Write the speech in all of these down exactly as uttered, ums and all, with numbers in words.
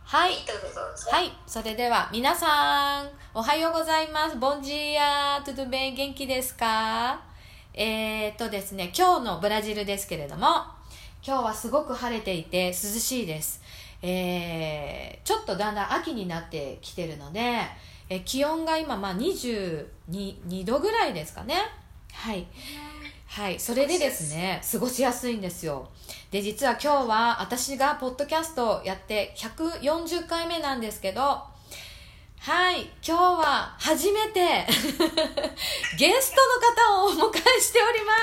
はい、 どうぞどうぞ。 はい、それでは皆さんおはようございます。ボンジーア、トゥトゥベイ、元気ですか？えーっとですね、今日のブラジルですけれども、今日はすごく晴れていて涼しいです。えー、ちょっとだんだん秋になってきてるので、え気温が今まあにじゅうにどぐらいですかね。はい。はい、それでですね、過ごしやすいんですよ。で、実は今日は私がポッドキャストをやってひゃくよんじゅっかいめなんですけど、はい、今日は初めてゲストの方をお迎えしております。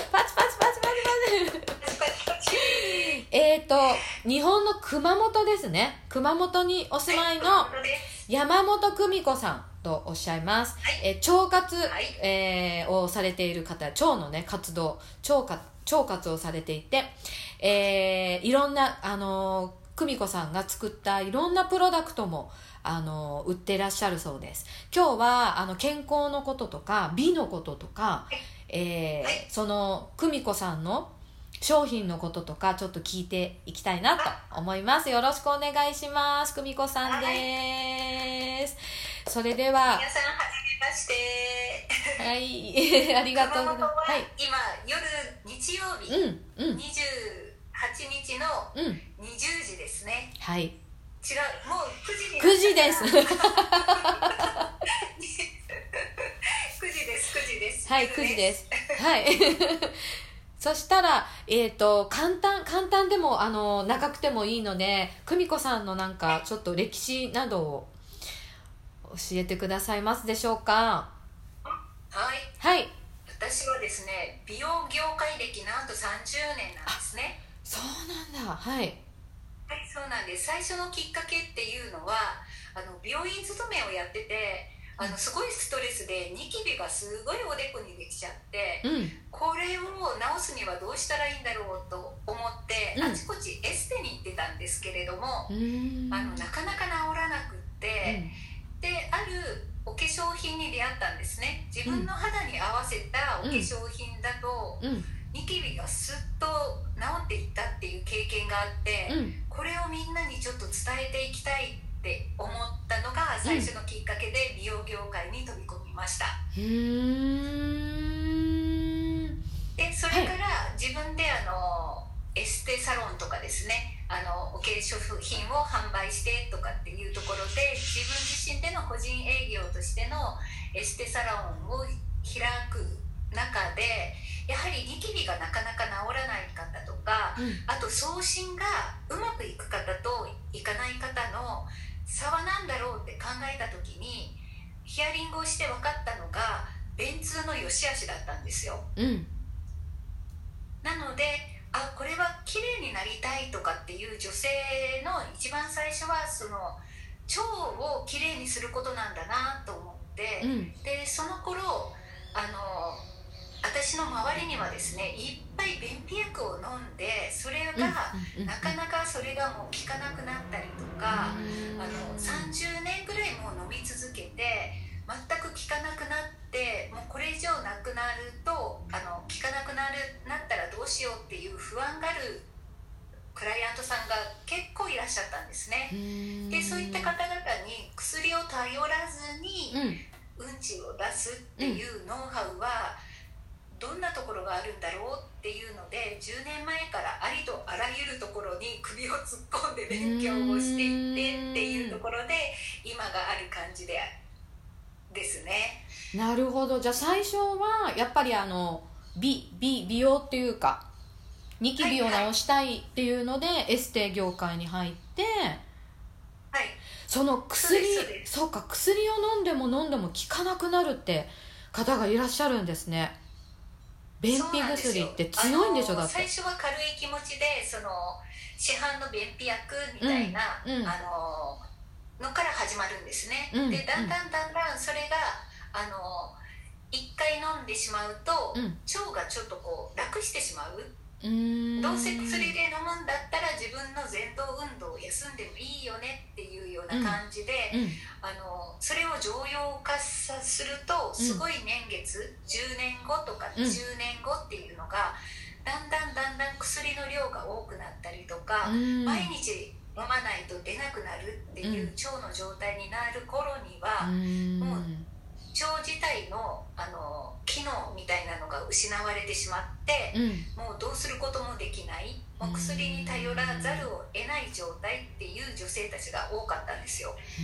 パチパチパチパチパチ。えっと、日本の熊本ですね。熊本にお住まいの山本久美子さんとおっしゃいます。 はい、 え腸活、 はい、 えー、をされている方、腸のね、活動、腸活、腸活をされていて、えー、いろんな、あのー、久美子さんが作ったいろんなプロダクトも、あのー、売ってらっしゃるそうです。今日は、あの、健康のこととか、美のこととか、えーはい、 その、久美子さんの商品のこととか、ちょっと聞いていきたいなと思います。よろしくお願いします。久美子さんです。それでは、 皆さんはじめまして。 はい、ありがとうございます。 ははい。 今夜日曜日、 うんうんにじゅうはちにちのうんにじゅうじですね。 はい。 違う、もうくじになっくじです。 くじです、くじです。 はい、くじです。はい。そしたら、えっと、簡単、簡単でも、あの、長くてもいいので、久美子さんのなんか、ちょっと歴史などを教えてくださいますでしょうか？ はい。 はい。 私はですね、美容業界歴なんとさんじゅうねんなんですね。 そうなんだ。はい。 はい、そうなんです。最初のきっかけっていうのは、あの病院勤めをやってて、あのすごいストレスでニキビがすごいおでこにできちゃって、 うん。 これを治すにはどうしたらいいんだろうと思って、 うんあちこちエステに行ってたんですけれども、 うーん。 あのなかなか治らなくって、であるお化粧品に出会ったんですね。自分の肌に合わせたお化粧品だと、 うん。うん。 ニキビがスッと治っていったっていう経験があって、 うん。 これをみんなにちょっと伝えていきたいって思ったのが最初のきっかけで美容業界に飛び込みました。 うーん。 でそれから自分であのエステサロンとかですね、あのお化粧品を販売してとかっていうところで、自分自身での個人営業としてのエステサロンを開く中で、やはりニキビがなかなか治らない方とか、 うん。 あと送信がうまくいく方といかない方の差は何だろうって考えた時に、ヒアリングをして分かったのが便通の良し悪しだったんですよ。 うん。 なので、あ、これは綺麗になりたいとかっていう女性の一番最初はその腸を綺麗にすることなんだなと思って、 うん。 でその頃あの私の周りにはですね、いっぱい便秘薬を飲んで、それがなかなかそれがもう効かなくなったりとか、あのさんじゅうねんぐらいもう飲み続けて全く効かなくなって、もうこれ以上なくなるとあの効かなくなるなったらどうしようっていう不安があるクライアントさんが結構いらっしゃったんですね。でそういった方々に薬を頼らずにうんちを出すっていうノウハウはどんなところがあるんだろうっていうので、じゅうねんまえからありとあらゆるところに首を突っ込んで勉強をしていってっていうところで今がある感じでですね。 なるほど。じゃあ最初はやっぱりあの 美, 美, 美容っていうかニキビを治したいっていうので、はいはい、エステ業界に入って、 はい、 その薬、 そうです、 そうか、薬を飲んでも飲んでも効かなくなるって方がいらっしゃるんですね。便秘薬って強いんでしょ？だって最初は軽い気持ちでその市販の便秘薬みたいな、 うんうん、 あののから始まるんですね、 うん、 でだんだんだんだんそれがあのいっかい飲んでしまうと、うん、腸がちょっとこう楽してしまう。 うーん、 どうせ薬で飲むんだったら自分の前頭運動を休んでもいいよねっていうような感じで、うんうん、あのそれを常用化さするとすごい年月、うん、じゅうねんごとかにじゅうねんごっていうのが、だんだんだんだん薬の量が多くなったりとか、うん、毎日飲まないと出なくなるっていう腸の状態になる頃には、 うん、 もう腸自体の、あの機能みたいなのが失われてしまって、 うん、 もうどうすることもできない、もう薬に頼らざるを得ない状態っていう女性たちが多かったんですよ。 うん、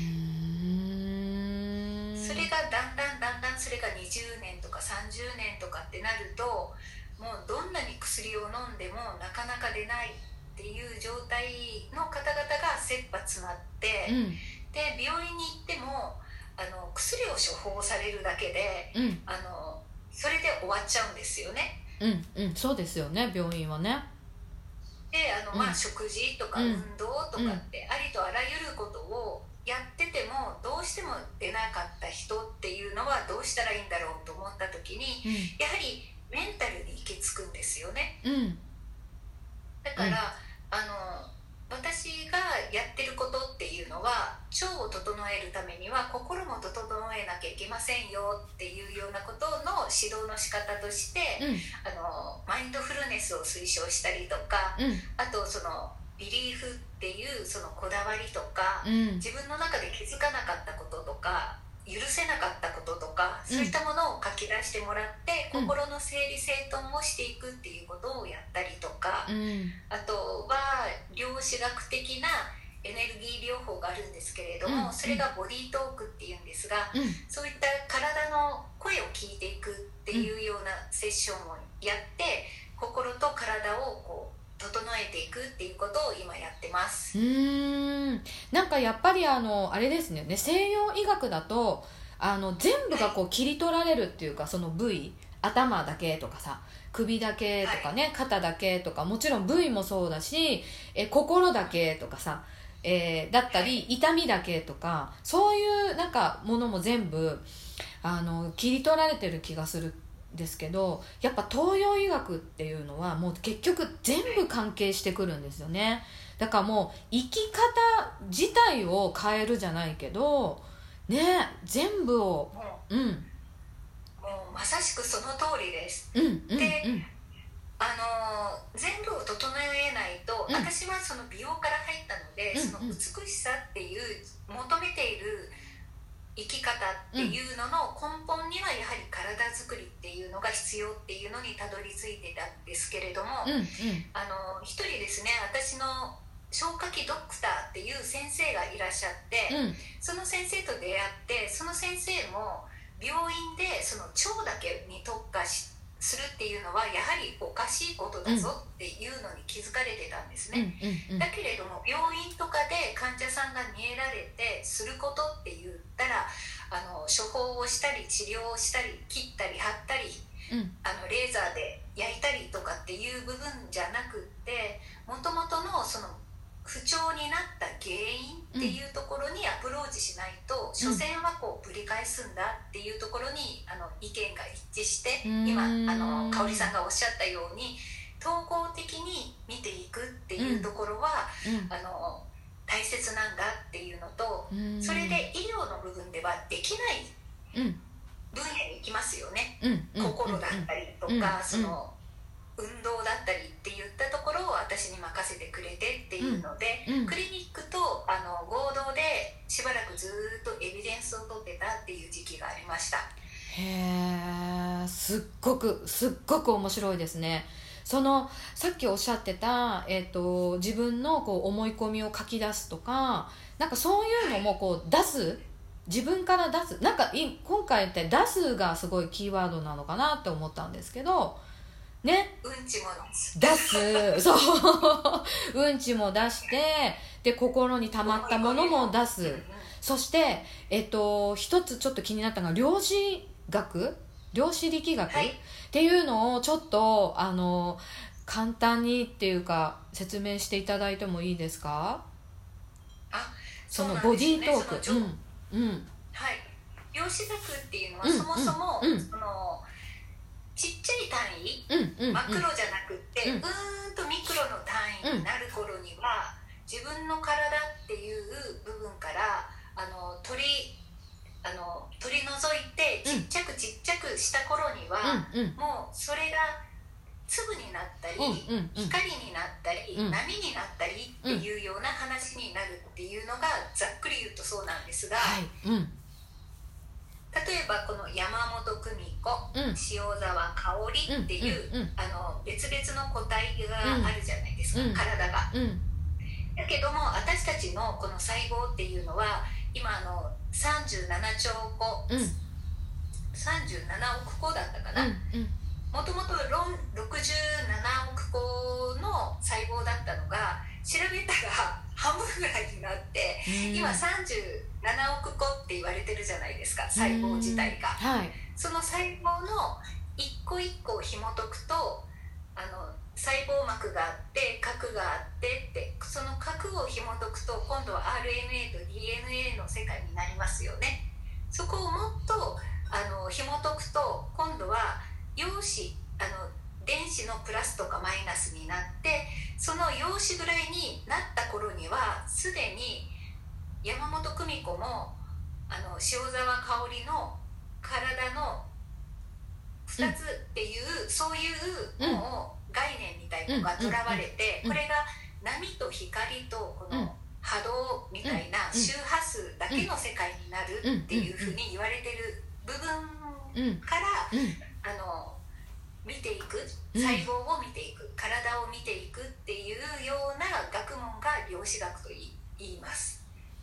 それがだんだんだんだんそれがにじゅうねんとかさんじゅうねんとかってなると、もうどんなに薬を飲んでもなかなか出ないっていう状態の方々が切羽詰まって、 うん、 で病院に行ってもあの薬を処方されるだけで、 うん、 あのそれで終わっちゃうんですよね。 うん、うん、そうですよね、病院はね。 であの、 うん、 まあ、食事とかうん、 運動とかってありとあらゆることをやっててもどうしても出なかった人っていうのはどうしたらいいんだろうと思った時に、 うん、 やはりメンタルに行き着くんですよね。 うん、 だから、うん、あの私がやってることっていうのは、腸を整えるためには心も整えなきゃいけませんよっていうようなことの指導の仕方として、 うん、 あのマインドフルネスを推奨したりとか、 うん、 あとそのビリーフっていうそのこだわりとか、 うん、 自分の中で気づかなかったこととか許せなかったこととか、そういったものを書き出してもらって、うん、心の整理整頓をしていくっていうことをやったりとか、うん、あとは量子学的なエネルギー療法があるんですけれども、うん、それがボディートークっていうんですが、うん、そういった体の声を聞いていくっていうようなセッションをやって、心と体をこう整えていくっていうことを今やってます。 うーん、なんかやっぱりあのあれですね、西洋医学だとあの全部がこう切り取られるっていうか、その部位、頭だけとかさ、首だけとかね、はい、肩だけとか、もちろん部位もそうだし、え心だけとかさ、えー、だったり痛みだけとか、そういうなんかものも全部あの切り取られてる気がするですけど、やっぱ東洋医学っていうのはもう結局全部関係してくるんですよね。だからもう生き方自体を変えるじゃないけどね、全部を、うん、 もうまさしくその通りです。 うんうん、 で、 うん、 あの全部を整えないと、うん、私はその美容から入ったので、うん、その美しさっていう求めている生き方っていうのの根本にはやはり体づくりっていうのが必要っていうのにたどり着いてたんですけれども、 うんうん、 あの一人ですね、私の消化器ドクターっていう先生がいらっしゃって、うん、その先生と出会って、その先生も病院でその腸だけに特化しするっていうのはやはりおかしいことだぞっていうのに気づかれてたんですね、うんうんうん、だけれども病院とかで患者さんが見えられてすることって言ったら、あの処方をしたり治療をしたり切ったり貼ったり、うん、あのレーザーで焼いたりとかっていう部分じゃなくって、もともとのその不調になった原因っていうところにアプローチしないと、うん、所詮はこうぶり返すんだっていうところにあの意見が一致して、今あの香織さんがおっしゃったように統合的に見ていくっていうところは、うん、あの大切なんだっていうのと、それで医療の部分ではできない分野に行きますよね、うん、心だったりとか、うん、その運動だったりって言ったところを私に任せてくれてっていうので、うんうん、クリニックとあの合同でしばらくずっとエビデンスを取ってたっていう時期がありました。 へー、すっごくすっごく面白いですね。そのさっきおっしゃってた、えーと、自分のこう思い込みを書き出すとか、なんかそういうのもこう出す、はい、自分から出す、なんか今回って出すがすごいキーワードなのかなって思ったんですけどね、 うんちも出す、そううんちも出して、で心に溜まったものも出す、そしてえっと一つちょっと気になったのが量子学、量子力学、はい、っていうのをちょっとあの簡単にっていうか説明していただいてもいいですか？ あ、 そのボディートーク、 その、うんうん、はい、量子学っていうのはそもそも、うんうん、そのちっちゃい単位、うんうんうん、マクロじゃなくって、うん、うーんとミクロの単位になる頃には、うん、自分の体っていう部分からあの取りあの取り除いてちっちゃくちっちゃくした頃には、うんうん、もうそれが粒になったり、 うんうんうん、 光になったり、 うん、 波になったりっていうような話になるっていうのがざっくり言うとそうなんですが、 はい、うん、 例えばこの山本久美子、 うん、 塩沢香織っていう、 うんうんうん、 あの別々の個体があるじゃないですか、 うん、 体が、 うん、 だけども私たちのこの細胞っていうのは今あのさんじゅうななちょうこ、うん、さんじゅうななおくこだったかな、もともとろくじゅうななおくこの細胞だったのが調べたら半分ぐらいになって、今さんじゅうななおくこって言われてるじゃないですか、細胞自体が、はい、その細胞の一個一個を紐解くと、あの細胞膜があって核があってって、その核を紐解くと今度は アールエヌエー と ディーエヌエー の世界になりますよね。そこをもっとあの紐解くと今度は陽子、あの電子のプラスとかマイナスになって、その陽子ぐらいになった頃にはすでに山本久美子もあの塩沢香織の体のふたつっていう、うん、そういうもう概念みたいのがとらわれて、これが波と光とこの波動みたいな周波数だけの世界になるっていうふうに言われてる部分から、あの見ていく、細胞を見ていく、体を見ていくっていうような学問が量子学と言います。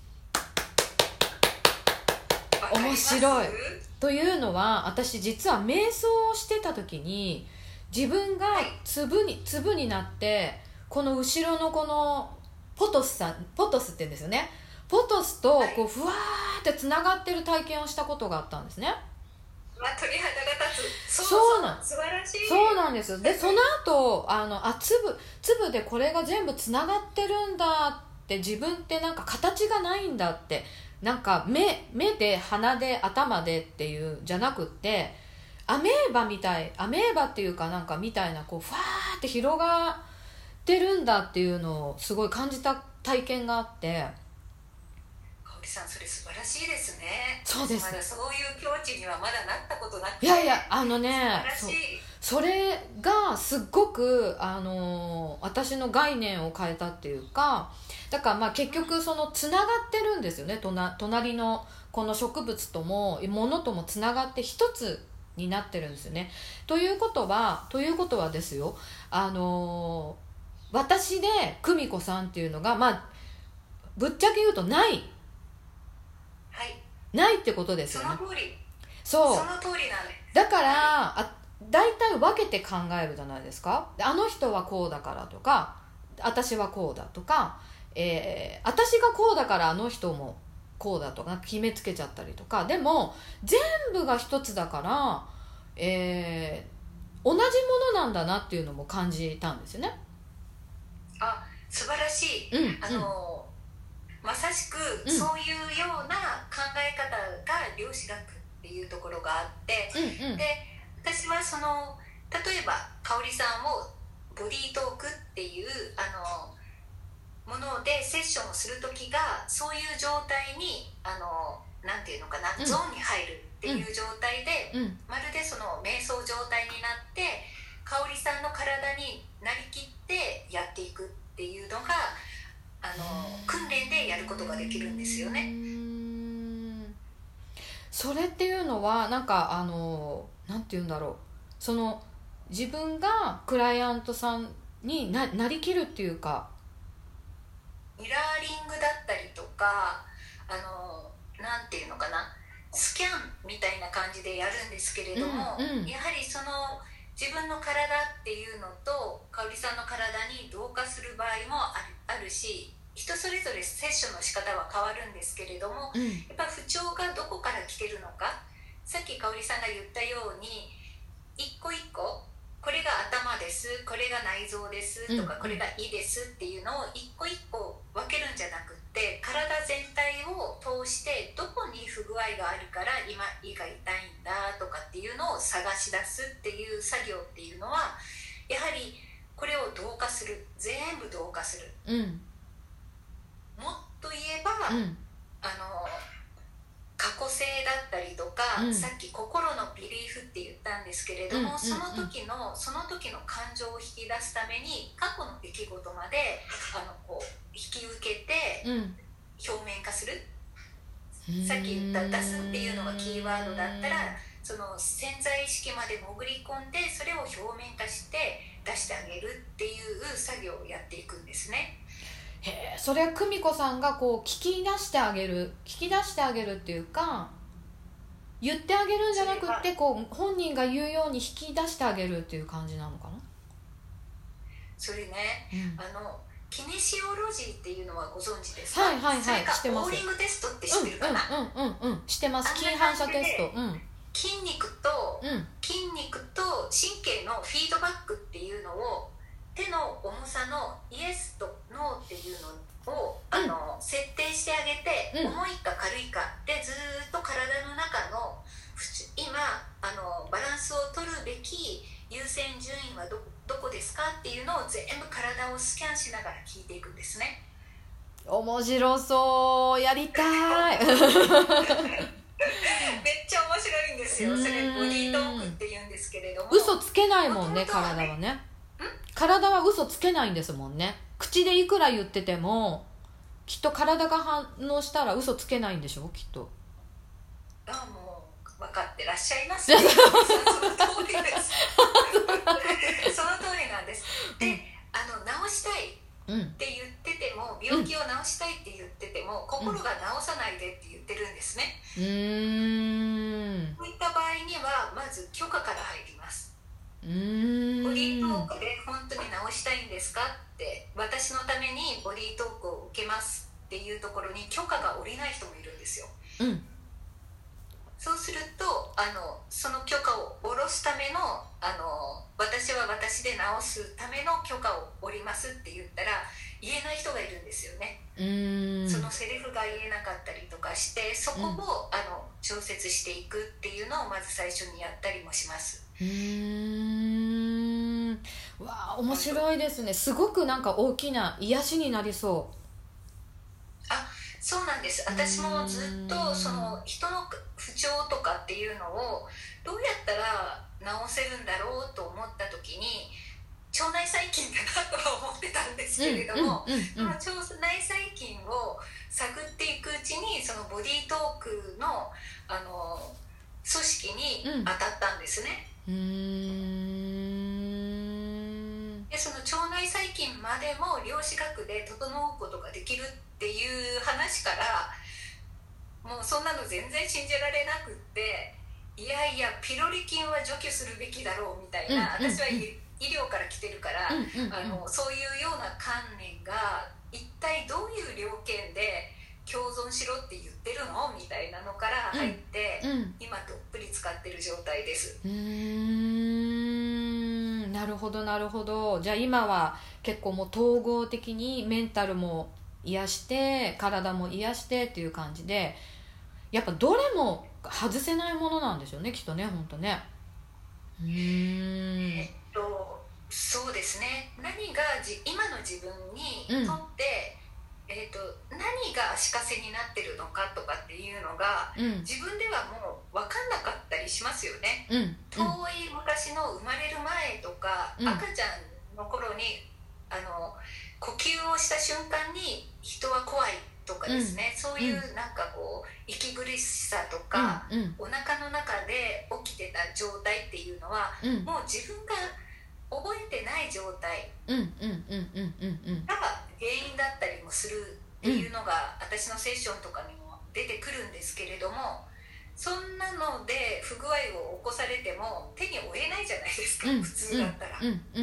面白い。というのは、私実は瞑想をしてた時に自分が粒に、粒になってこの後ろのこのポトスさん、ポトスって言うんですよね、ポトスとこうふわーってつながってる体験をしたことがあったんですね。 まあ、鳥肌が立つ。そうそうなん、 素晴らしい。 そうなんです。でその後あのあ粒粒でこれが全部つながってるんだって、自分ってなんか形がないんだって、なんか 目, 目で鼻で頭でっていうじゃなくって、アメーバみたい、アメーバっていうかなんかみたいな、こうファーって広がってるんだっていうのをすごい感じた体験があって。 香織さん、それ素晴らしいですね。 そうです。 まだそういう境地にはまだなったことなくて。 いやいや、あのね、 素晴らしい。 そ, それがすっごくあの私の概念を変えたっていうか、だからまあ結局そのつながってるんですよね。隣のこの植物とも物ともつながって一つになってるんですよね。ということはということはですよ、あの私で久美子さんっていうのが、まあぶっちゃけ言うとない、 はい、 ないってことですよね。 その通り。 そう。 その通りなんです。 だから、はい、あ大体分けて考えるじゃないですか。あの人はこうだからとか、私はこうだとか、えー、私がこうだからあの人もこうだとか決めつけちゃったりとか。でも全部が一つだから、えー、同じものなんだなっていうのも感じたんですよね。 あ、素晴らしい、 うん、 あの、うん、まさしくそういうような考え方が量子学っていうところがあって、うんうん、で私はその例えば香織さんをボディートークっていうあのものでセッションをする時がそういう状態にあのなんていうのかな、うん、ゾーンに入るっていう状態で、うん、まるでその瞑想状態になって香織さんの体になりきってやっていくっていうのがあの訓練でやることができるんですよね。うーん、それっていうのはなんかあのなんていうんだろう、その自分がクライアントさんに な, なりきるっていうか、 ミラーリングだったりとか、あのなんていうのかな、スキャンみたいな感じでやるんですけれども、うんうん、やはりその自分の体っていうのと香織さんの体に同化する場合もあ る, あるし、人それぞれセッションの仕方は変わるんですけれども、うん、やっぱ不調がどこから来てるのか、さっき香織さんが言ったように一個一個これが頭です、これが内臓ですとか、うん、これが胃ですっていうのを一個一個分けるんじゃなくって、体全体を通してどこに不具合があるから今胃が痛いんだとかっていうのを探し出すっていう作業っていうのはやはりこれを同化する、全部同化する、うん、もっと言えば、うん、あの過去性だったりとかか、 うん、 さっき心のビリーフって言ったんですけれども、うんうんうん、その時のその時の感情を引き出すために過去の出来事まであのこう引き受けて表面化する、うん、さっき言った出すっていうのがキーワードだったら、その潜在意識まで潜り込んでそれを表面化して出してあげるっていう作業をやっていくんですね。 へえ、それは久美子さんがこう聞き出してあげる聞き出してあげるっていうか、言ってあげるんじゃなくってこう本人が言うように引き出してあげるっていう感じなのかな。 それね、うん、あのキネシオロジーっていうのはご存知ですか？ はいはいはい、 それか知ってます。 ボーリングテストって知ってるかな？ うんうんうんうん、知ってます。筋反射テスト、うん、 筋肉と、 うん、 筋肉と神経のフィードバックっていうのを手の重さのイエスとノーっていうのを、うん、あの設定してあげて、うん、重いか軽いかでずっと体の中の今あのバランスを取るべき優先順位は ど, どこですかっていうのを全部体をスキャンしながら聞いていくんですね。 面白そう、やりたいめっちゃ面白いんですよ。それボディートークって言うんですけれども、 嘘つけないもんね、体はね。体は嘘つけないんですもんね。口でいくら言っててもきっと体が反応したら嘘つけないんでしょ、きっと。 あ、もう分かってらっしゃいますね。その通りですその通りなんです。で、うん、あの治したいって言ってても、うん、病気を治したいって言ってても、うん、心が治さないでって言ってるんですね。 うーん、 そういった場合にはまず許可から入ります。 うーん、 ボディートークで本当に治したいんですかって、私のためにボディートークを受けますっていうところに許可が下りない人もいるんですよ。 うん、 そうするとあのその許可を下ろすためのあの私は私で治すための許可を下りますって言ったら言えない人がいるんですよね。 うーん、 そのセリフが言えなかったりとかして、そこを、うん、あの調節していくっていうのをまず最初にやったりもします。 うーん、わあ、面白いですね。すごくなんか大きな癒しになりそう。 あ、そうなんです。私もずっとその人の不調とかっていうのをどうやったら治せるんだろうと思った時に腸内細菌だなとは思ってたんですけれども、その腸内細菌を探っていくうちにそのボディートークの、あの組織に当たったんですね。 うーん、 でその腸内細菌までも量子学で整うことができるっていう話から、もうそんなの全然信じられなくって、いやいやピロリ菌は除去するべきだろうみたいな、うんうんうん、私は医療から来てるから、うんうんうん、あのそういうような観念が一体どういう条件で共存しろって言ってるのみたいなのから入って、うんうん、今どっぷり使ってる状態です。 うーん、なるほどなるほど。じゃあ今は結構もう統合的にメンタルも癒して体も癒してっていう感じで、やっぱどれも外せないものなんでしょうね、きっとね、本当ね。うーん、 えっとそうですね。何がじ今の自分にとって、うん、えっと何が足かせになってるのかとかっていうのが、うん、自分ではもう分かんなかったりしますよね。うん、遠い昔の生まれる前とか、うん、赤ちゃんの頃にあの呼吸をした瞬間に人は怖いとかですね、うん、そういうなんかこう息苦しさとか、うん、お腹の中で起きてた状態っていうのは、うん、もう自分が覚えてない状態が原因だったりもするっていうのが、うん、私のセッションとかにも出てくるんですけれども、そんなので不具合を起こされても手に負えないじゃないですか、うん、普通だったら。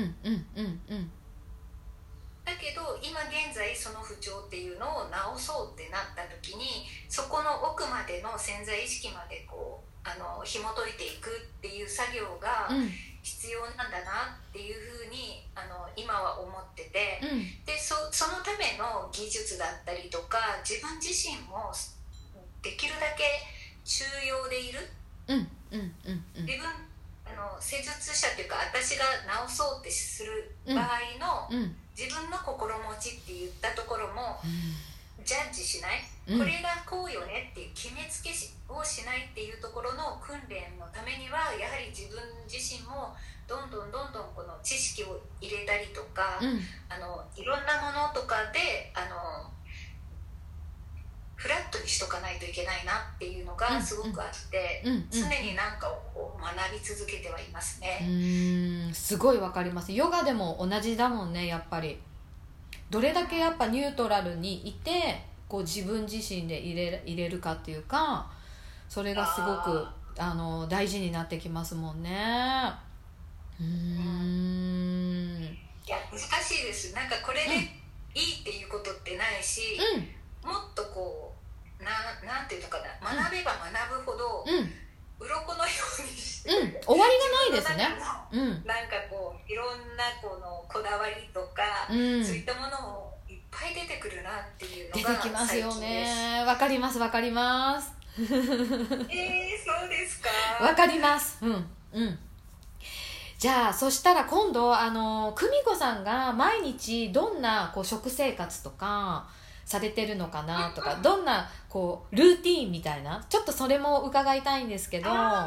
だけど今現在その不調っていうのを治そうってなった時に、そこの奥までの潜在意識までこうあの紐解いていくっていう作業が必要なんだなっていうふうにあの今は思ってて、うん、で そ, そのための技術だったりとか自分自身もできるだけ中庸でいる、うんうんうんうん、自分あの施術者っていうか私が治そうってする場合の、うんうん、自分の心持ちって言ったところも、うん、 ジャッジしない、 うん、 これがこうよねっていう決めつけをしないっていうところの訓練のためには、やはり自分自身もどんどんどんどんこの知識を入れたりとか、 うん、 あのいろんなものとかであのフラットにしとかないといけないなっていうのがすごくあって、うんうん、常に何かをこう学び続けてはいますね。 うーん、すごいわかります。ヨガでも同じだもんね、やっぱり。どれだけやっぱニュートラルにいてこう自分自身で入れ、入れるかっていうか、それがすごくあの大事になってきますもんね。うーん、 いや難しいです。なんかこれでいいっていうことってないし、うん、もっとこう な, なんていうのかな、学べば学ぶほど、うん、鱗のようにして、 うん、終わりがないですね。 うん、なんかこういろんなこのこだわりとか、うん、そういったものもいっぱい出てくるなっていうのが出てきますよね。わかりますわかります。 えー、そうですか。 わかります。うんうん。じゃあそしたら今度あの久美子さんが毎日どんなこう食生活とかされてるのかなとか、どんなこうルーティーンみたいな、ちょっとそれも伺いたいんですけど。はい。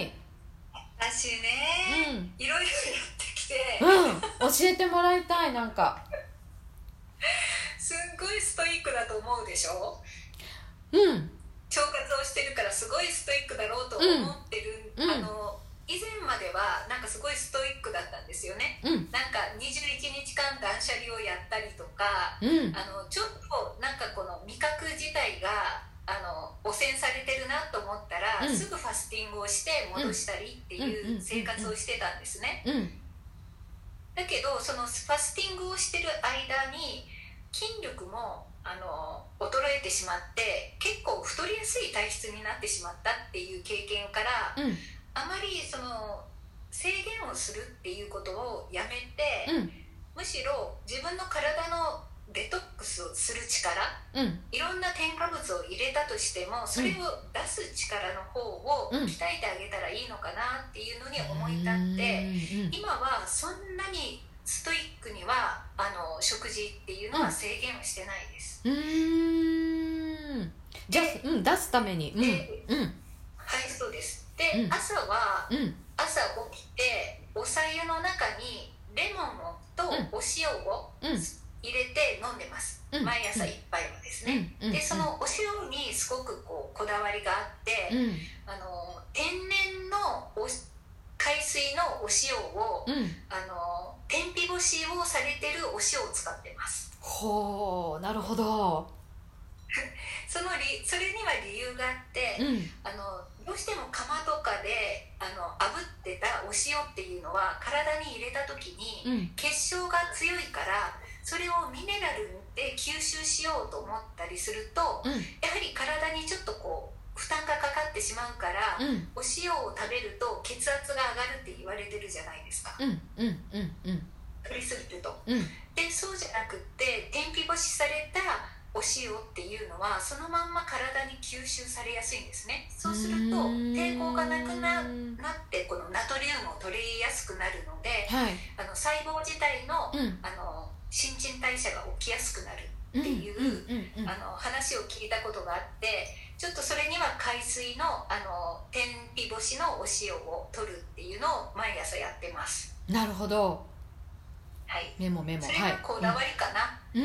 私ね、うん、いろいろやってきて、 うん、教えてもらいたい。なんかすんごいストイックだと思うでしょ。 うん、 腸活をしてるからすごいストイックだろうと思ってる、うん、あの以前まではなんかすごいストイックだったんですよね、うん、なんかにじゅういちにちかん断捨離をやったりとか、うん、あのちょっとなんかこの味覚自体があの汚染されてるなと思ったら、うん、すぐファスティングをして戻したりっていう生活をしてたんですね、うん、だけどそのファスティングをしてる間に筋力もあの衰えてしまって、結構太りやすい体質になってしまったっていう経験から、うん、あまりその制限をするっていうことをやめて、うん、むしろ自分の体のデトックスをする力、うん、いろんな添加物を入れたとしてもそれを出す力の方を鍛えてあげたらいいのかなっていうのに思い立って、うん、今はそんなにストイックにはあの食事っていうのは制限をしてないです。 うーん、じゃあ、うん、出すために、うんうん、 はい、そうです。で、うん、朝は、うん、朝起きてお白湯の中にレモンとお塩を入れて飲んでます、うん、毎朝一杯はですね、うん、でそのお塩にすごくこうこだわりがあって、うん、あの天然のお海水のお塩を、うん、あの天日干しをされてるお塩を使ってます。 ほう、なるほど。 その理それには理由があって、うん、あのどうしても釜とかであの炙ってたお塩っていうのは体に入れた時に、うん、結晶が強いからそれをミネラルで吸収しようと思ったりすると、うん、やはり体にちょっとこう負担がかかってしまうから、うん、お塩を食べると血圧が上がるって言われてるじゃないですか、うんうんうんうん、取りすぎると、うん、でそうじゃなくって天日干しされたお塩っていうのはそのまんま体に吸収されやすいんですね。そうすると抵抗がなく な, なってこのナトリウムを取りやすくなるので、はい、あの細胞自体 の,、うん、あの新陳代謝が起きやすくなるっていう、うんうんうんうん、あの話を聞いたことがあって、ちょっとそれには海水 の, あの天日干しのお塩を取るっていうのを毎朝やってます。 なるほど、 はい、 メモメモ、 それがこだわりかな、はい、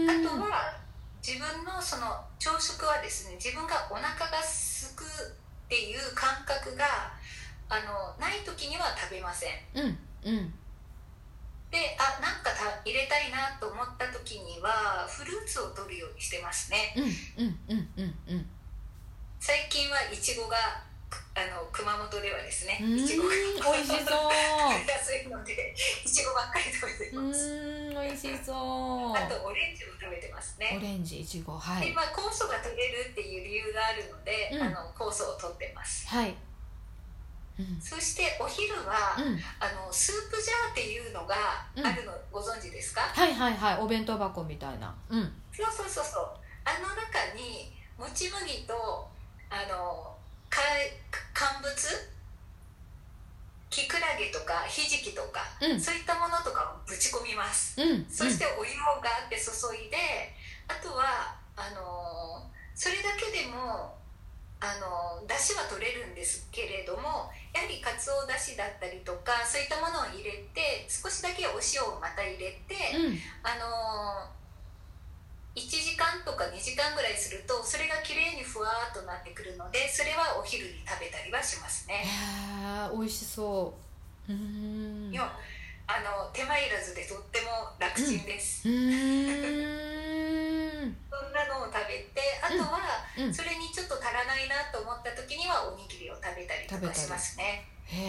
うん、あとは自分のその朝食はですね、自分がお腹がすくっていう感覚があのない時には食べません。うんうん。で、あ、なんかた入れたいなと思った時にはフルーツを取るようにしてますね。うんうんうんうんうん。最近はいちごがあの熊本ではですね、いちごが美味しそう安いのでいちごばっかり食べてます。 うん、美味しそう。 あとオレンジも食べてますね。 オレンジ、いちご、はい。 で、まあ、酵素が取れるっていう理由があるので、うん、あの酵素を取ってます。 はい。 うん、そしてお昼は、うん、あのスープジャーっていうのがあるの、うん、ご存知ですか？ はいはいはい、お弁当箱みたいな。うん。 そうそうそうそう。あの中にもち麦とあのか乾物、キクラゲとかひじきとか、うん、そういったものとかをぶち込みます、うん、そしてお湯をガーって注いで、あとはだしだったりとかそういったものを入れて少しだけお塩をまた入れて、 うんあのいちじかんとかにじかんぐらいするとそれがきれいにふわーっとなってくるので、それはお昼に食べたりはしますね。 へえ、美味しそう。うーん、 よあの手間いらずでとっても楽ちんです、 うーんそんなのを食べて、あとはうんうんそれにちょっと足らないなと思った時にはおにぎりを食べたりとかしますね。 へ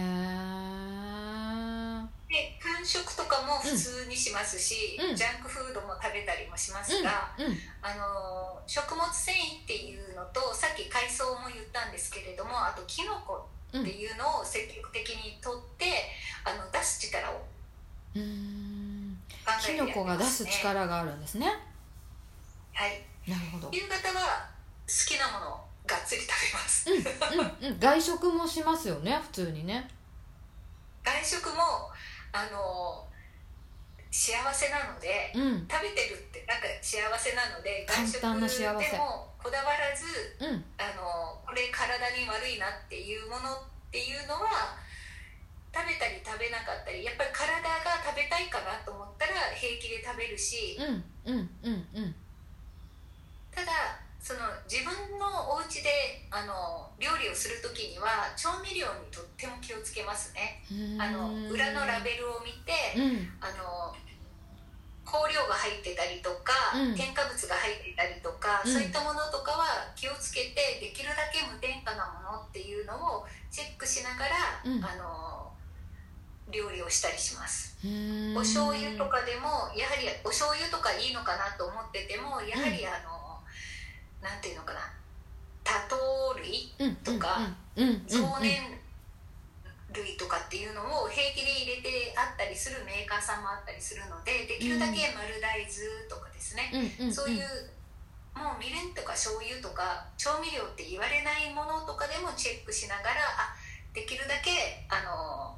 え、 で間食とかも普通にしますし、 うんジャンクフードも食べたりもしますが、 うんうんあの食物繊維っていうのとさっき海藻も言ったんですけれども、あとキノコっていうのを積極的にとってあの出す力をうーん、 考えてやってキノコがますね。 出す力があるんですね。 はいなるほど。 夕方は好きなものをがっつり食べます、 うんうんうん、外食もしますよね、普通にね。 外食もあの幸せなので、 うん、 食べてるってなんか幸せなので、 簡単な幸せ外食でもこだわらず、 うんあのこれ体に悪いなっていうものっていうのは食べたり食べなかったり、やっぱり体が食べたいかなと思ったら平気で食べるし、 うんうんうんうんただその自分のお家であの料理をする時には調味料にとっても気をつけますね。あの裏のラベルを見て、 うんあの香料が入ってたりとか、 うん添加物が入ってたりとか、 うんそういったものとかは気をつけてできるだけ無添加なものっていうのをチェックしながら、 うんあの料理をしたりします。 うーん、 お醤油とかでもやはりお醤油とかいいのかなと思ってても、やはりあの、なんていうのかな、多糖類とか、 うんうんうんうん増粘類とかっていうのを平気で入れてあったりするメーカーさんもあったりするので、できるだけ丸大豆とかですね、 うんうんうん、 そういうもうみりんとか醤油とか調味料って言われないものとかでもチェックしながら、あできるだけあの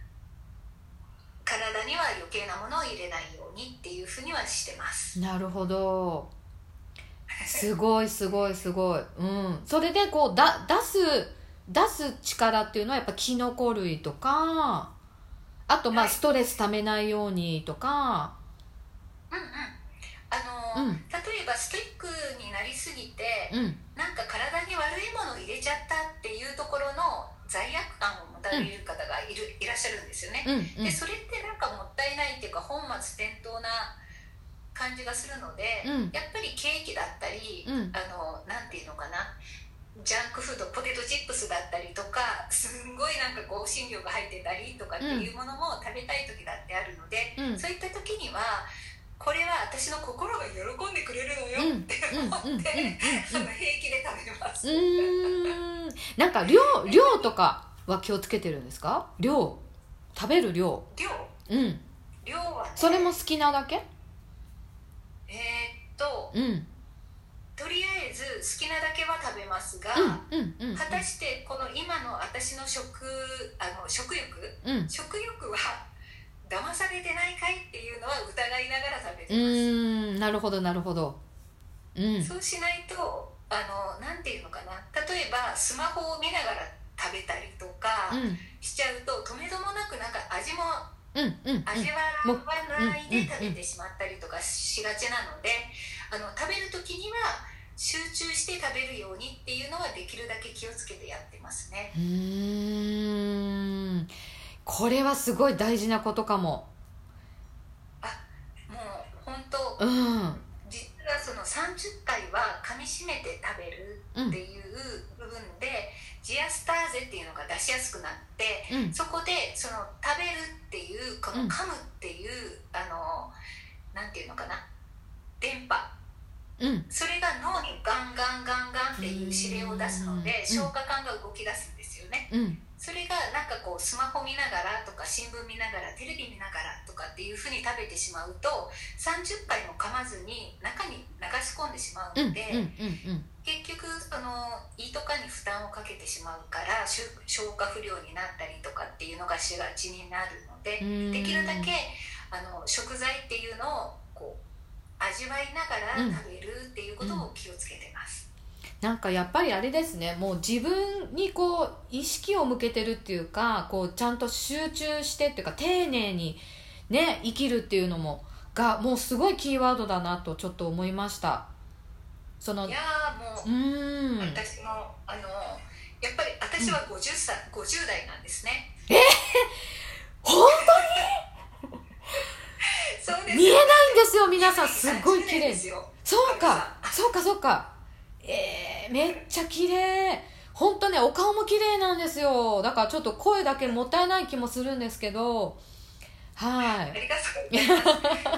体には余計なものを入れないようにっていうふうにはしてます。 なるほど、すごいすごいすごい、うん、それでこうだ出す出す力っていうのはやっぱキノコ類とか、あとまあはいストレスためないようにとか、 うんうん、あの、 うん例えばストイックになりすぎて、 うんなんか体に悪いものを入れちゃったっていうところの罪悪感を持たれる方がいる、いらっしゃるんですよね。 うんうんでそれってなんかもったいないっていうか本末転倒な感じがするので、 うんやっぱりケーキだったり、 うんあのなんていうのかな、ジャンクフード、ポテトチップスだったりとか、すんごいなんか香辛料が入ってたりとかっていうものも食べたい時だってあるので、 うんそういった時にはこれは私の心が喜んでくれるのよって思って、 うんうんうんうんうんうんあの平気で食べます。 うーん、なんか量量とかは気をつけてるんですか？量、食べる量。 量うん。 量はね、 それも好きなだけ？ えーっとうんとりあえず好きなだけは食べますが、 うんうんうんうん、 果たしてこの今の私の食あの食欲、 うん、 食欲は騙されてないかいっていうのは疑いながら食べうてます。 ーん、なるほどなるほど。うん。 そうしないとあのなんていうのかな、例えばスマホを見ながら食べたりとかうんしちゃうと、止めどもなくなんか味もうんうんうん。 味わもわないで食べてしまったりとかしがちなので、あの食べる時には集中して食べるようにっていうのはできるだけ気をつけてやってますね。 うーん。これはすごい大事なことかも。 あ、もう本当、 うん。 実はそのさんじゅっかいは噛みしめて食べるっていう部分で、ジアスターゼっていうのが出しやすくなって、 うん。 そこでその食べるっていうこのうん噛むっていう、あのなんていうのかな、電波、 うん。 それが脳にガンガンガンガンっていう指令を出すので、 うん消化管が動き出すんですよね。 うん。 それがなんかこうスマホ見ながらとか新聞見ながらテレビ見ながらとかっていうふうに食べてしまうと、さんじゅっかいも噛まずに中に流し込んでしまううん。うん。 ので、 うん。 結局その胃とかに負担をかけてしまうから消化不良になったりとかっていうのがしがちになるので、 うんできるだけあの食材っていうのをこう味わいながら食べるっていうことを気をつけてます。 なんかやっぱりあれですね、もう自分にこう意識を向けてるっていうか、こうちゃんと集中してっていうか丁寧にね生きるっていうのもがもうすごいキーワードだなとちょっと思いました。そのいやーもう、 うーん私もあのやっぱり私はごじゅっさい、うん、ごじゅう代なんですね。 えー、本当にそうです、 見えないんですよ皆さん、すごい綺麗ですよ。 そうかそうかそうか、えー、めっちゃ綺麗。本当ね、お顔も綺麗なんですよ。だからちょっと声だけもったいない気もするんですけど、はい。 ありがとうございます。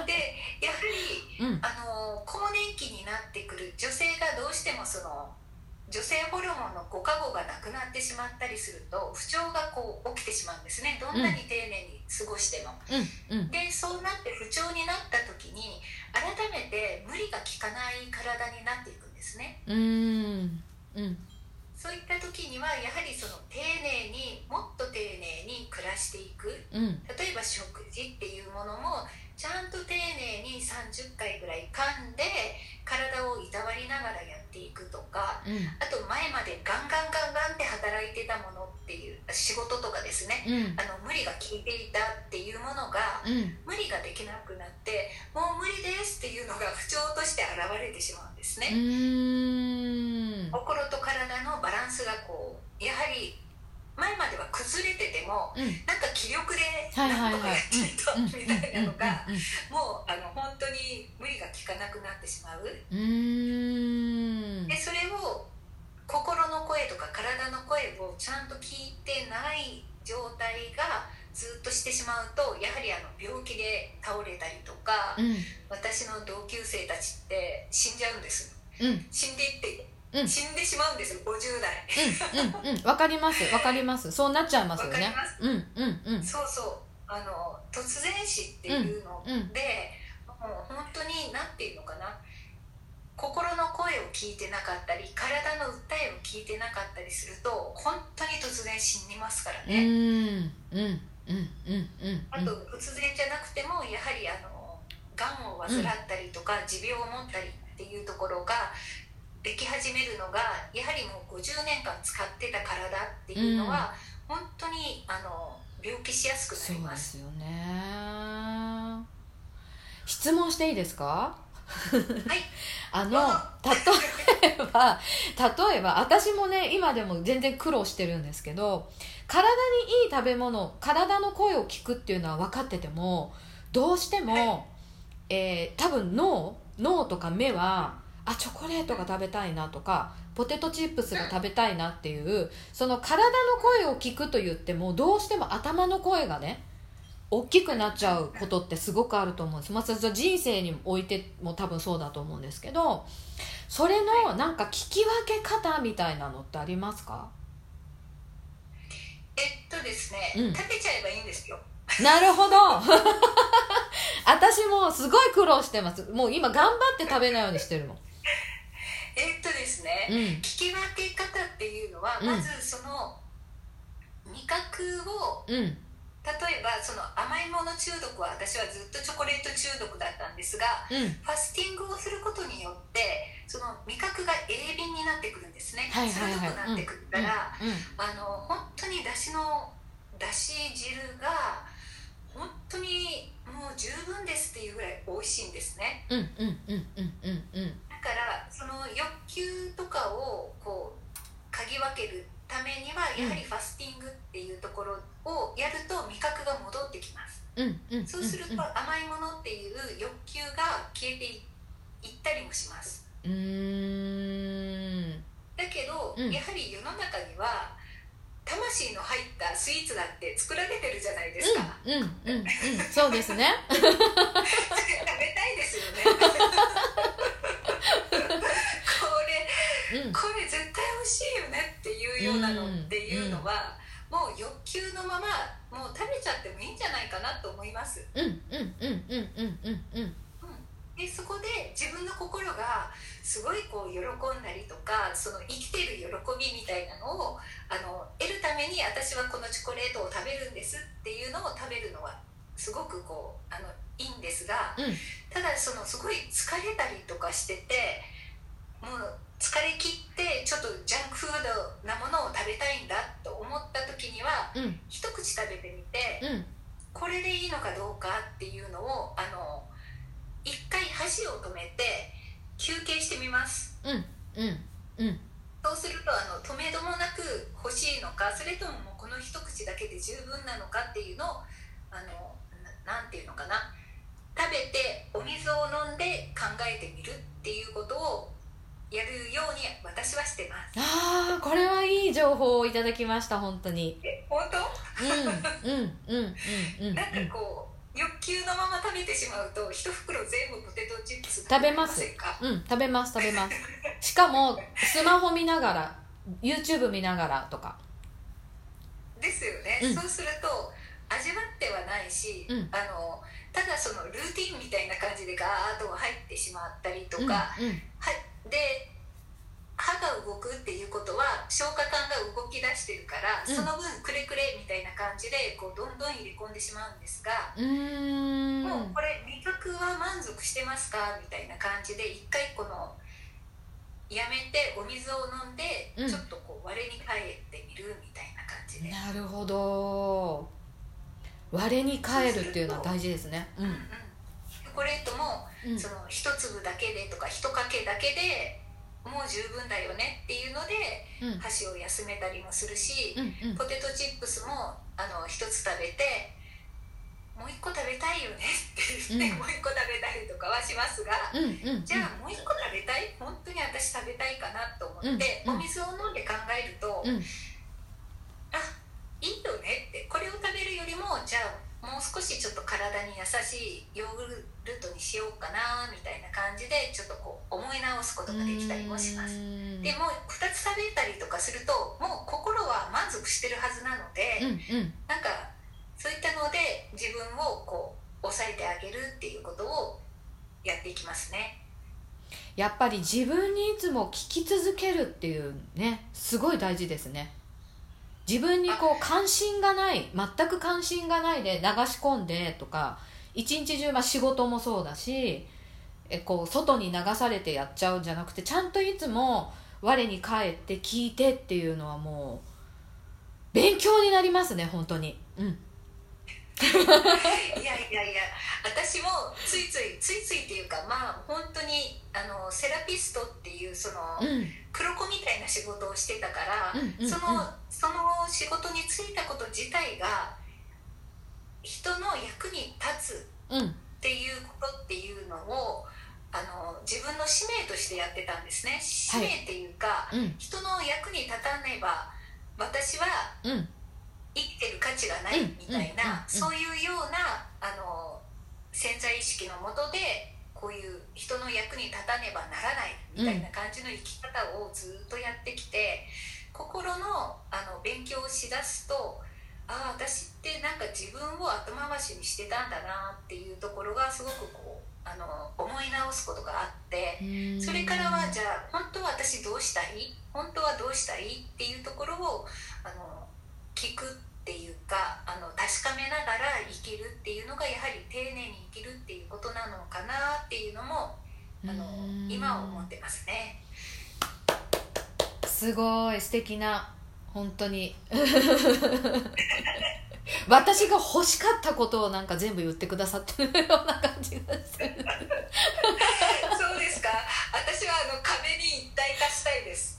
で、やはり、 うん、 あの更年期になってくる女性がどうしてもその女性ホルモンのご加護がなくなってしまったりすると不調がこう起きてしまうんですね。どんなに丁寧に過ごしても。 うんうん、 で、そうなって不調になった時に改めて無理が効かない体になっていくんですね。 うーん、うん、 そういった時にはやはりその丁寧にもっと丁寧に暮らしていく、 うん、 例えば食事っていうものもちゃんと丁寧にさんじゅっかいぐらい噛んで体をいたわりながらやっていくとか、 うん、 あと前までガンガンガンガンって働いてたものっていう仕事とかですね、 うん、 あの無理が効いていたっていうものが、 うん、 無理ができなくなってもう無理ですっていうのが不調として現れてしまうんですね。 うーん、 心と体のバランスがこうやはり前までは崩れてても、うん、なんか気力でなんとかやってるとみたいなのがもうあの本当に無理が効かなくなってしまう。 うーんでそれを心の声とか体の声をちゃんと聞いてない状態がずっとしてしまうとやはりあの病気で倒れたりとか、うん、私の同級生たちって死んじゃうんです、うん、死んでいってうん、死んでしまうんですよごじゅう代。 うんうんうん、わかりますわかります。そうなっちゃいますよね。 わかります、 うんうんうん、 そうそうあの突然死っていうので、うんうん、もう本当に何ていうのかな、心の声を聞いてなかったり体の訴えを聞いてなかったりすると本当に突然死にますからね。 うんうんうんうんうん、 あと突然じゃなくてもやはりあのがんを患ったりとか、うん、持病を持ったりっていうところができ始めるのがやはりもうごじゅうねんかん使ってた体っていうのは、うん、本当にあの病気しやすくなります。 そうですよね。質問していいですか？ はいあの例えば例えば私もね今でも全然苦労してるんですけど、体にいい食べ物、体の声を聞くっていうのは分かっててもどうしても、はい、えー、多分脳脳とか目はあチョコレートが食べたいなとかポテトチップスが食べたいなっていうその体の声を聞くと言ってもどうしても頭の声がね大きくなっちゃうことってすごくあると思うんです。まあ、人生においても多分そうだと思うんですけど、それのなんか聞き分け方みたいなのってありますか？ えっとですね、うん、食べちゃえばいいんですよ。 なるほど私もすごい苦労してます。もう今頑張って食べないようにしてるもん。 えっとですね、うん、聞き分け方っていうのは、うん、まずその味覚を、うん、例えばその甘いもの中毒は私はずっとチョコレート中毒だったんですが、うん、ファスティングをすることによってその味覚が鋭敏になってくるんですね。鋭くなってくるから、うんうんうん、あの本当にだしのだし汁が本当にもう十分ですっていうぐらい美味しいんですね。 うんうんうんうんうんうん。 だからその欲求とかをこう嗅ぎ分けるためにはやはりファスティングっていうところをやると味覚が戻ってきます、うんうん、そうすると甘いものっていう欲求が消えていったりもします。 うーんだけど、うん、やはり世の中には魂の入ったスイーツだって作られてるじゃないですか。 うんうんうん、うん、そうですね食べたいですよねこれ、うん、これ絶対美味しいよねっていうようなのっていうのは、うん、もう欲求のままもう食べちゃってもいいんじゃないかなと思います。 うんうんうんうんうんうんうんでそこで自分の心がすごいこう喜んだりとかその生きてる喜びみたいなのをあの得るために私はこのチョコレートを食べるんですっていうのを食べるのはすごくこうあのいいんですが、うん、ただそのすごい疲れたりとかしててもう疲れ切ってちょっとジャンクフードなものを食べたいんだと思った時には、 うん、 一口食べてみて、 うん、 これでいいのかどうかっていうのをあの一回箸を止めて休憩してみます。 うん、うん、うん。 そうするとあの止めどもなく欲しいのか、それとももうこの一口だけで十分なのかっていうのをあの な, なんていうのかな食べてお水を飲んで考えてみるっていうことをやるように私はしてます。 ああ、これはいい情報をいただきました。本当に。 え、本当？ うん、うん、うん、うん、うん。 なんかこう欲求のまま食べてしまうと一袋全部ポテトチップス食べます。うん、食べます、食べます。しかもスマホ見ながら YouTube 見ながらとかですよね、うん、そうすると味わってはないし、うん、あのただそのルーティンみたいな感じでガーッと入ってしまったりとか、うんうん、はい、で歯が動くっていうことは消化管が動き出してるから、うん、その分くれくれみたいな感じでこうどんどん入れ込んでしまうんですが、うーん、もうこれ味覚は満足してますかみたいな感じで一回このやめてお水を飲んで、うん、ちょっとこう我に返ってみるみたいな感じで。 なるほど、我に返るっていうのは大事ですね。うん、うん、 チョコレートも、うん、その一粒だけでとか一かけだけでもう十分だよねっていうので、うん、箸を休めたりもするし、うんうん、ポテトチップスもあの一つ食べてもう一個食べたいよねって言って、うん、もう一個食べたりとかはしますが、うんうんうん、じゃあもう一個食べたい、本当に私食べたいかなと思って、うんうん、お水を飲んで考えると、うん、あ、いいよねって、これを食べるよりもじゃあもう少しちょっと体に優しいヨーグルトにしようかなみたいな感じでちょっとこう思い直すことができたりもします。でもふたつ食べたりとかするともう心は満足してるはずなので、うんうん、なんかそういったので自分をこう抑えてあげるっていうことをやっていきますね。 やっぱり自分にいつも聞き続けるっていうね、すごい大事ですね。自分にこう関心がない、全く関心がないで流し込んでとか、一日中、まあ仕事もそうだし、えこう外に流されてやっちゃうんじゃなくて、ちゃんといつも我に返って聞いてっていうのはもう勉強になりますね、本当に。うん。 いやいやいや、私もついついついついっていうか、まあ本当にあのセラピストっていうその、うん、黒子みたいな仕事をしてたから、うんうんうん、そのその仕事に就いたこと自体が人の役に立つっていうことっていうのを、あの自分の使命としてやってたんですね。使命っていうか、はい、うん、人の役に立たねば私は、うん、生きてる価値がないみたいな、そういうようなあの潜在意識のもとでこういう人の役に立たねばならないみたいな感じの生き方をずっとやってきて、心の、あの勉強をしだすと、ああ私ってなんか自分を後回しにしてたんだなっていうところがすごくこうあの思い直すことがあって、それからはじゃあ本当は私どうしたい、本当はどうしたいっていうところをあの聞くっていうか、あの確かめながら生きるっていうのがやはり丁寧に生きるっていうことなのかなっていうのもあの今は思ってますね。 すごい素敵な、本当に私が欲しかったことをなんか全部言ってくださってるような感じがするそうですか。私はあの壁に一体化したいです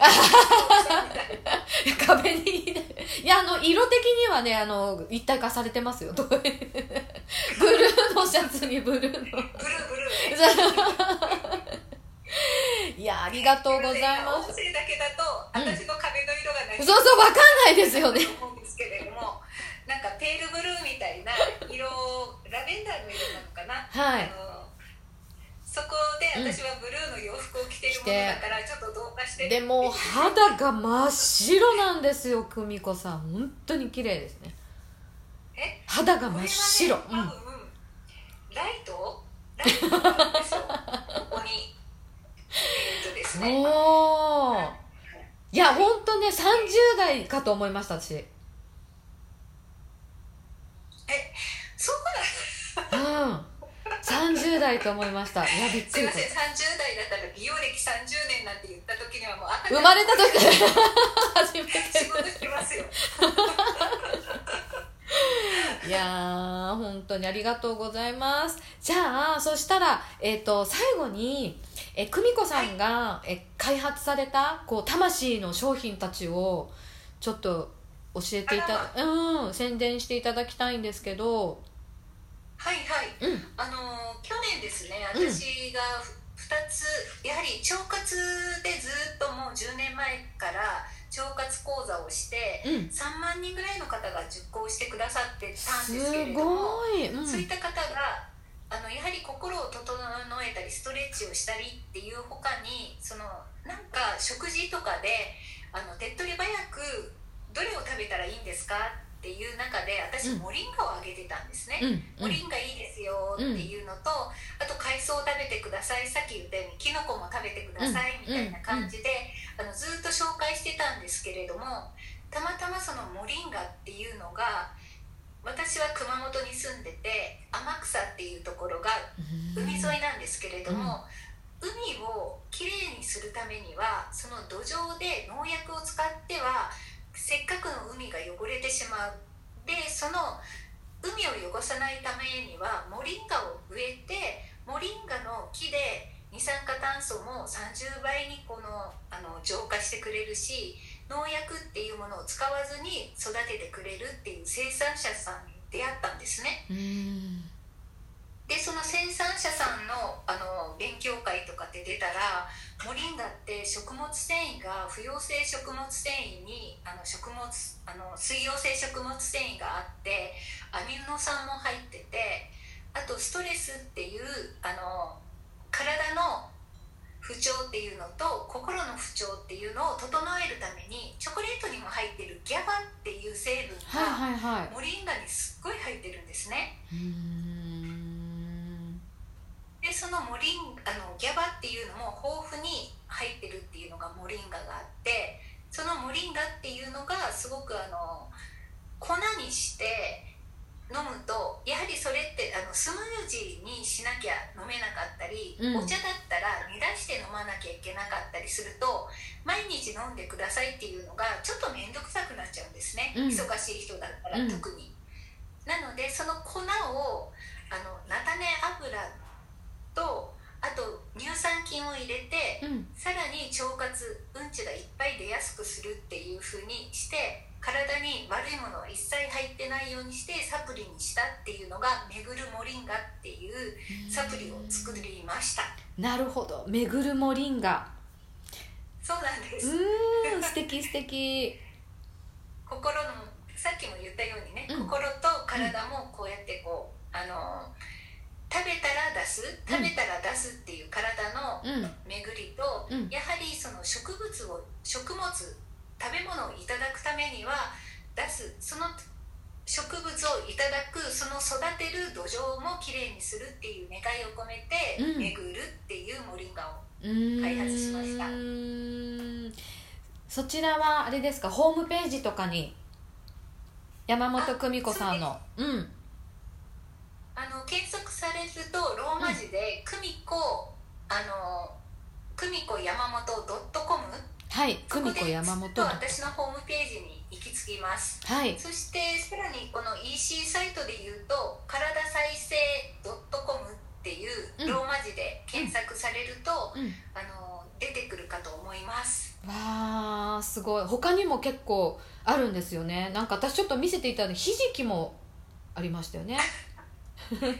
壁にいや、あの色的にはね、あの一体化されてますよブルーのシャツにブルーのブルーブルーねいや、ありがとうございます。 音声だけだと私の壁の色がない、 うん、そうそう、わかんないですよね思うんですけれども、なんかペールブルーみたいな色、ラベンダーの色なのかな、はい、あのそこで私はブルーの洋服を着てるものだからちょっと同化してる。 でも肌が真っ白なんですよ、久美子さん。本当に綺麗ですね。 え、 肌が真っ白、ね、 多分、うん、ライトライトなんですよここにえー、っとですね、 おー、いや本当ね、さんじゅう代かと思いました私。 え、そうだうんさんじゅう代と思いました。いや、びっくり。 すいません、さんじゅう代だったら美容歴さんじゅうねんなんて言った時にはもう赤生まれた時から初めて仕事してますよいやー本当にありがとうございます。じゃあそしたら、えー、と最後にえ久美子さんが、はい、え開発されたこう魂の商品たちをちょっと教えていた、うん宣伝していただきたいんですけど。 はいはい、 うん、 あの去年ですね、私がふたつ、やはり腸活でずっともうじゅうねんまえから腸活講座をして、うん、さんまんにんぐらいの方が受講してくださってたんですけれども、 すごい、うん、 そういった方があのやはり心を整えたりストレッチをしたりっていうほかに、そのなんか食事とかであの手っ取り早くどれを食べたらいいんですかっていう中で、私モリンガをあげてたんですね、うん、モリンガいいですよっていうのと、うん、あと海藻を食べてください、さっき言ったようにキノコも食べてくださいみたいな感じで、あのずっと紹介してたんですけれども、たまたまそのモリンガっていうのが、私は熊本に住んでて天草っていうところが海沿いなんですけれども、うん、海をきれいにするためにはその土壌で農薬を使ってはせっかくの海が汚れてしまう。でその海を汚さないためにはモリンガを植えて、モリンガの木で二酸化炭素もさんじゅうばいにこのあの浄化してくれるし、農薬っていうものを使わずに育ててくれるっていう生産者さんに出会ったんですね。 うん、 でその生産者さん の, あの勉強会とかって出たら、モリンガって食物繊維が不溶性食物繊維にあの食物あの水溶性食物繊維があって、アミノ酸も入ってて、あとストレスっていうあの体の不調っていうのと心の不調っていうのを整えるために、チョコレートにも入ってるギャバっていう成分がモリンガにすっごい入ってるんですね。 うーんでそのモリンあのギャバっていうのも豊富に入ってるっていうのがモリンガがあって、そのモリンガっていうのがすごくあの粉にして飲むと、やはりそれってあのスムージーにしなきゃ飲めなかったり、うん、お茶だったら煮出して飲まなきゃいけなかったりすると、毎日飲んでくださいっていうのがちょっと面倒くさくなっちゃうんですね、うん、忙しい人だったら特に、うん、なのでその粉をあの菜種油とあと乳酸菌を入れて、うん、さらに腸活うんちがいっぱい出やすくするっていう風にして、体に悪いものは一切入ってないようにしてサプリにしたっていうのがめぐるモリンガっていうサプリを作りました。 なるほど、めぐるモリンガ。 そうなんです。 うーん素敵素敵。 心のさっきも言ったようにね、うん、心と体もこうやってこうあの食べたら出す食べたら出すっていう体の巡りと、うん、やはりその植物を食物食べ物をいただくためには出す、その植物をいただく、その育てる土壌もきれいにするっていう願いを込めて、うん、巡るっていうモリンガを開発しました。 うーんそちらはあれですか、ホームページとかに山本久美子さんのうんあの検索されるとローマ字で久美子、あの久美子山本 .com、 はい久美子山本、 私のホームページに行き着きます、 はい、 そしてさらにこの イーシー サイトで言うと体再生 .com っていうローマ字で検索されると、うんうん、あの出てくるかと思います。 わーすごい、他にも結構あるんですよね。なんか私ちょっと見せていただいたひじきもありましたよねそうなんです。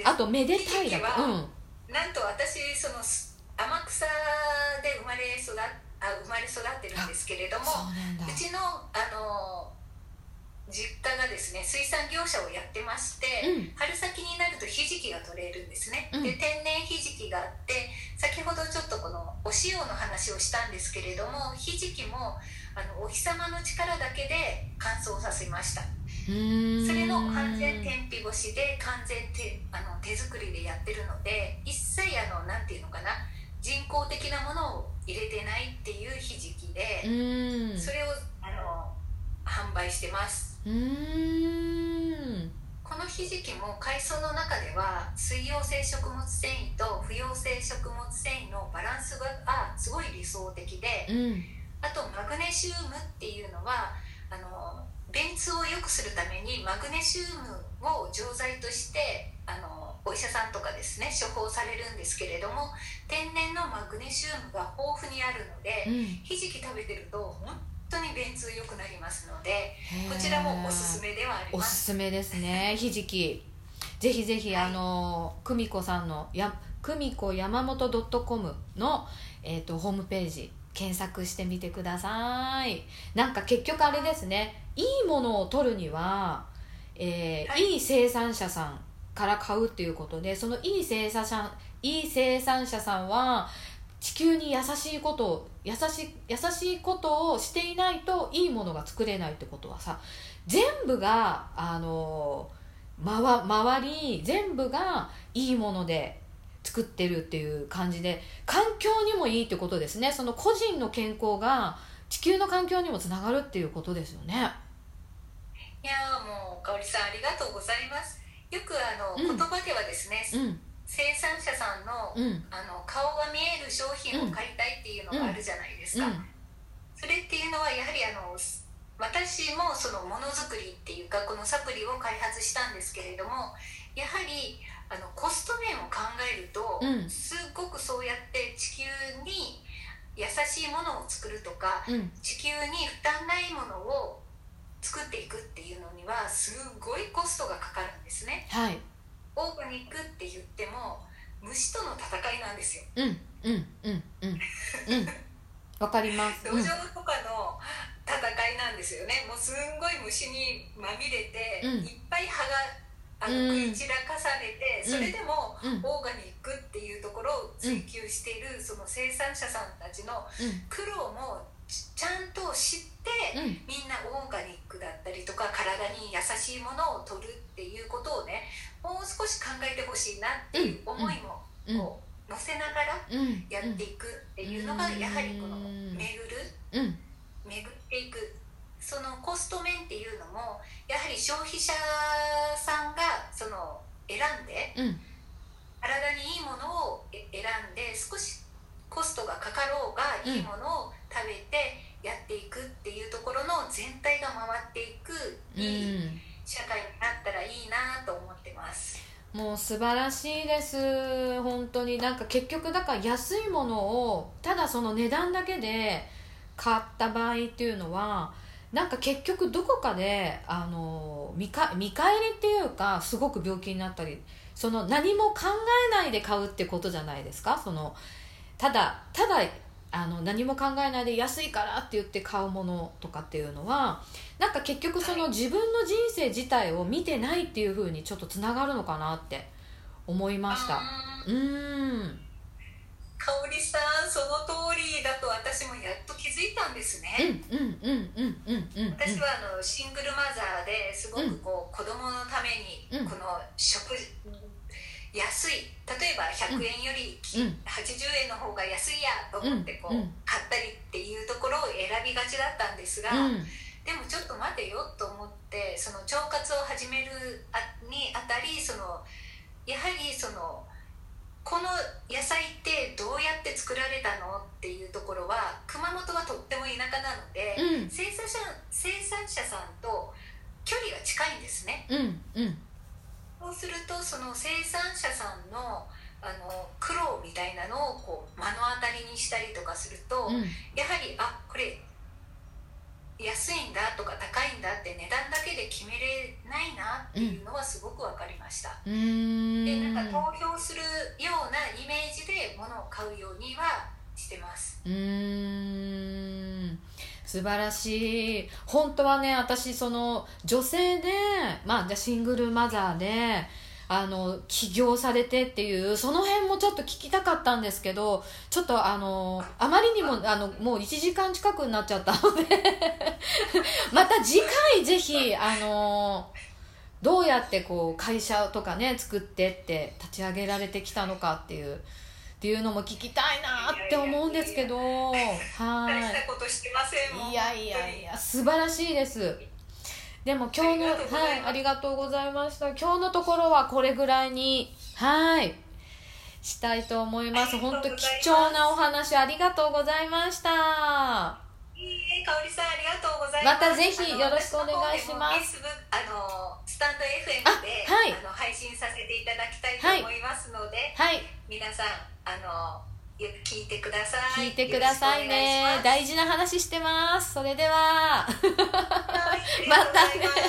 あとめでたいだと、うん、なんと私その天草で生まれ育っあ生まれ育ってるんですけれども、 う, うちのあの実家がですね水産業者をやってまして、うん、春先になるとひじきが取れるんですね、うん、で天然ひじきがあって、先ほどちょっとこのお塩の話をしたんですけれども、ひじきもあのお日様の力だけで乾燥させました。 うーんそれの完全天日干しで完全 手, あの手作りでやってるので、一切あのなんていうのかな、人工的なものを入れてないっていうひじきで、 うーんそれをあの販売してます。 うーんこのひじきも海藻の中では水溶性食物繊維と不溶性食物繊維のバランスがすごい理想的で、 うん、 あとマグネシウムっていうのはあの便通を良くするためにマグネシウムを錠剤としてあのお医者さんとかですね処方されるんですけれども、天然のマグネシウムが豊富にあるので、うん、ひじき食べてると本当に便通良くなりますので、こちらもおすすめではあります。 おすすめですね、ひじき。ぜひぜひ、はい、あの久美子さんのや久美子山本 .com の、えーと、ホームページ検索してみてください。なんか結局あれですね、いいものを取るには、えーはい、いい生産者さんから買うっていうことで、そのいい生産者いい生産者さんは地球に優しいことを優しい優しいことをしていないといいものが作れないってことはさ、全部があのまわ周り全部がいいもので作ってるっていう感じで、環境にもいいってことですね。その個人の健康が地球の環境にもつながるっていうことですよね。 いやもう香織さんありがとうございます。よくあの、うん、言葉ではですね、うん、生産者さん の,、うん、あの顔が見える商品を買いたいっていうのがあるじゃないですか、うんうん、それっていうのはやはりあの私もそのものづくりっていうかこのサプリを開発したんですけれども、やはりあのコスト面を考えると、うん、すごくそうやって地球に優しいものを作るとか、うん、地球に負担ないものを作っていくっていうのにはすごいコストがかかるんですね、 はい、 オーガニックって言っても虫との戦いなんですよ。 うんうんうんうんうんわかります。 土壌とかの戦いなんですよね。もうすんごい虫にまみれて、うん、いっぱい葉があの食い散らかされて、うん、それでもオーガニックっていうところを追求しているその生産者さんたちの苦労もちゃんと知って、うん、みんなオーガニックだったりとか体に優しいものを取るっていうことをね、もう少し考えてほしいなっていう思いもこう乗せながらやっていくっていうのがやはりこの巡る、うん、巡っていくそのコスト面っていうのもやはり消費者さんがその選んで、うん、体にいいものを選んで少しコストがかかろうがいいものを食べてやっていくっていうところの全体が回っていくいい社会になったらいいなと思ってます。 もう素晴らしいです。本当になんか結局だから安いものをただその値段だけで買った場合っていうのはなんか結局どこかであの 見か、見返りっていうかすごく病気になったり、その何も考えないで買うってことじゃないですか。そのただただあの何も考えないで安いからって言って買うものとかっていうのはなんか結局その自分の人生自体を見てないっていう風にちょっとつながるのかなって思いました。うーん香織さんその通りだと私もやっと気づいたんですね。 うんうんうんうんうんうん。 私はあのシングルマザーですごくこう、うん、子供のためにこの食、うん、安い例えばひゃくえんよりはちじゅうえんの方が安いやと思ってこう、うん、買ったりっていうところを選びがちだったんですが、うん、でもちょっと待てよと思ってその腸活を始めるにあたりそのやはりそのこの野菜ってどうやって作られたのっていうところは熊本はとっても田舎なので、うん、生産者、生産者さんと距離が近いんですね、 うんうん、 そうするとその生産者さん の, あの苦労みたいなのをこう目の当たりにしたりとかすると、うん、やはりあこれ安いんだとか高いんだって値段だけで決めれないなっていうのはすごく分かりました、 うん、 でなんか投票するようなイメージで物を買うようにはしてます。 うーん素晴らしい。本当はね私その女性でまあじゃシングルマザーであの起業されてっていうその辺もちょっと聞きたかったんですけどちょっとあのあまりにもあのもういちじかん近くになっちゃったのでまた次回ぜひあのどうやってこう会社とかね作ってって立ち上げられてきたのかっていうっていうのも聞きたいなって思うんですけど、はい。 大したことしてませんもん。 いやいやいや素晴らしいです。でも今日のはいありがとうございました。今日のところはこれぐらいにはいしたいと思います。 ありがと本当うございます貴重なお話ありがとうございました。 いいえ、かおりさんありがとうございます。 またぜひよろしくお願いします。 私の方でも Facebook あのスタンド エフエム であ、はい、 あの配信させていただきたいと思いますので、 はい、 皆さんあのよく聞いてください。 聞いてくださいね。大事な話してます。それでははい、 またね。